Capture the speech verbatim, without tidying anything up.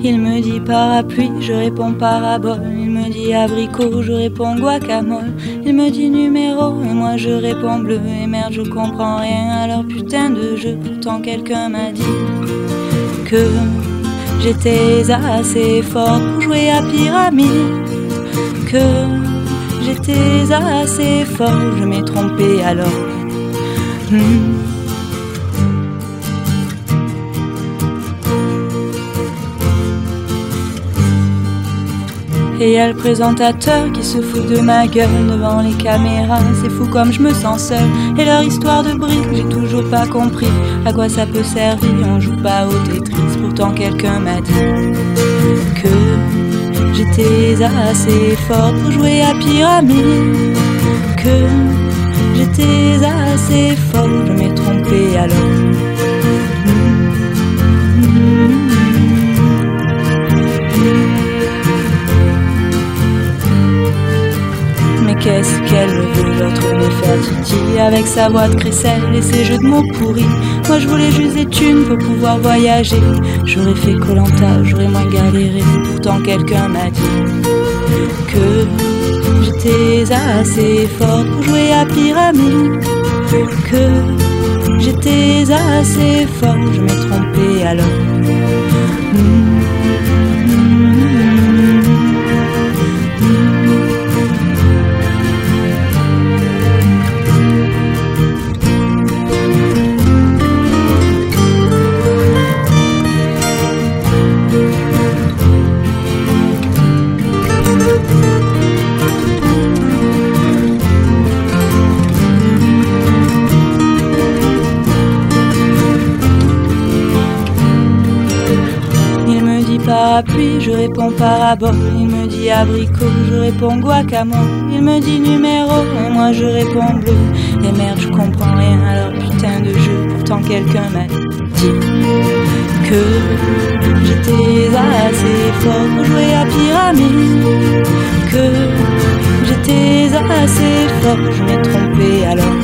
Il me dit parapluie, je réponds parabole. Il me dit abricot, je réponds guacamole. Il me dit numéro, et moi je réponds bleu. Et merde, je comprends rien à leur putain de jeu. Pourtant quelqu'un m'a dit que j'étais assez forte pour jouer à pyramide. Que j'étais assez forte, je m'ai trompé alors. Hmm. Et y'a le présentateur qui se fout de ma gueule devant les caméras. C'est fou comme je me sens seule. Et leur histoire de briques, j'ai toujours pas compris à quoi ça peut servir. On joue pas au Tetris, pourtant quelqu'un m'a dit que j'étais assez forte pour jouer à pyramide. Que j'étais assez forte, je m'ai trompé alors. Qu'est-ce qu'elle veut, l'autre me faire titi avec sa voix de crécelle et ses jeux de mots pourris. Moi je voulais juste des thunes pour pouvoir voyager. J'aurais fait Koh-Lanta, j'aurais moins galéré. Pourtant quelqu'un m'a dit que j'étais assez forte pour jouer à pyramide. Que j'étais assez forte, je m'ai trompé alors. mmh. Parapluie, je réponds parabole. Il me dit abricot, je réponds guacamole. Il me dit numéro, et moi je réponds bleu. Et merde, je comprends rien à leur putain de jeu. Pourtant quelqu'un m'a dit que j'étais assez fort pour jouer à pyramide. Que j'étais assez fort, je m'ai trompé alors.